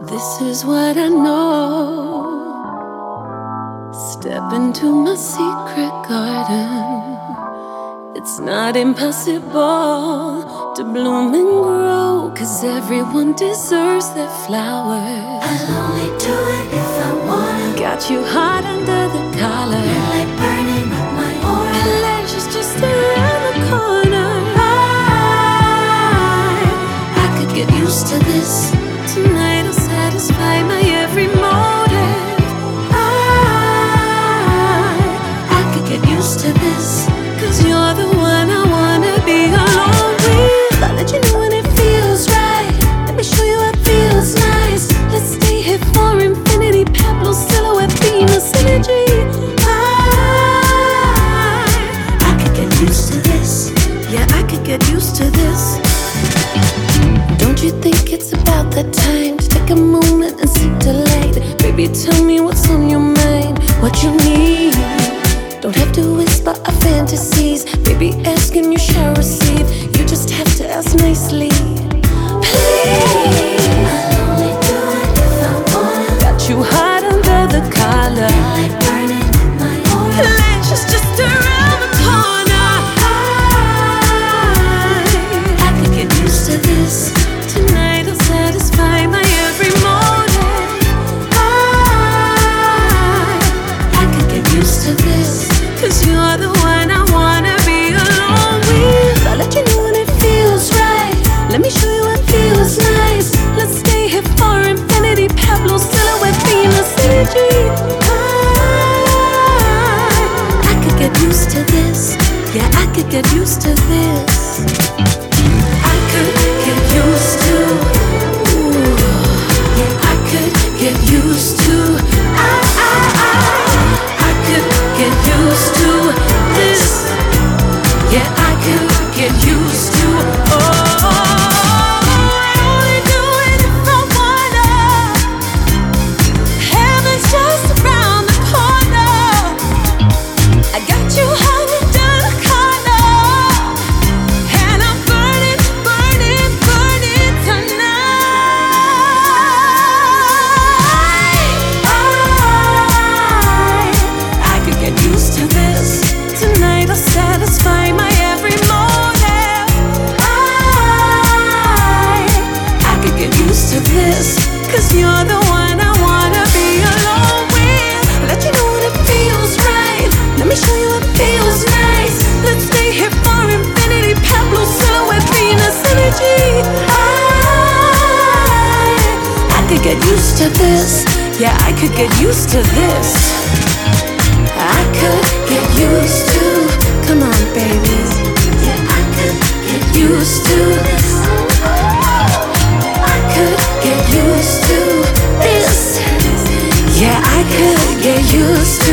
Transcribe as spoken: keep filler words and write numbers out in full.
This is what I know. Step into my secret garden. It's not impossible to bloom and grow, 'cause everyone deserves their flowers. I'll only do it if I wanna. Got you hot under the collar. Feel like burning up my aura. Pleasure's just around the corner. I, I could get used to this. Tonight I'll satisfy my every motive. I, I could get used to this, 'cause you're the one I wanna be alone with. I'll let you know when it feels right. Let me show you what feels nice. Let's stay here for infinity. Pablo silhouette, Venus energy. I, I could get used to this. Yeah, I could get used to this. Don't you think it's about that time to take a moment and seek delight? Baby, tell me what's on your mind, what you need. Don't have to whisper our fantasies. Baby, ask and you shall receive. You just have to ask nicely. Please. I'll only do it if I wanna. Got you hot under the collar. Feel like burning up my aura. Pleasure's just around the corner. I, I could get used to this. Tonight I'll satisfy my every motive. I, I could get used to this, 'cause you're the one I wanna be alone with. I'll let you know when it feels right. Let me show you what feels nice. Let's stay here for infinity. Pablo silhouette, Venus energy. I, I could get used to this. Yeah, I could get used to this. I could get used to. Ooh, yeah, I could get used to. I, I, I, I could get used to this. Yeah, I could get used to. Oh, I only do it if I wanna. Heaven's just around the corner. I got you hung under the collar, and I'm burning, burning, burning tonight. I, I could get used to this. Tonight I'll satisfy my every motive. I, I could get used to this, 'cause you're the one I wanna be alone with. Let you know when it feels right. Let me show you what feels nice. Let's stay here for infinity. Pablo silhouette, Venus energy. I, I could get used to this. Yeah, I could get used to this. I could get used to. Come on, baby. Yeah, I could get Used to this. I could get used to this. Yeah, I could get used to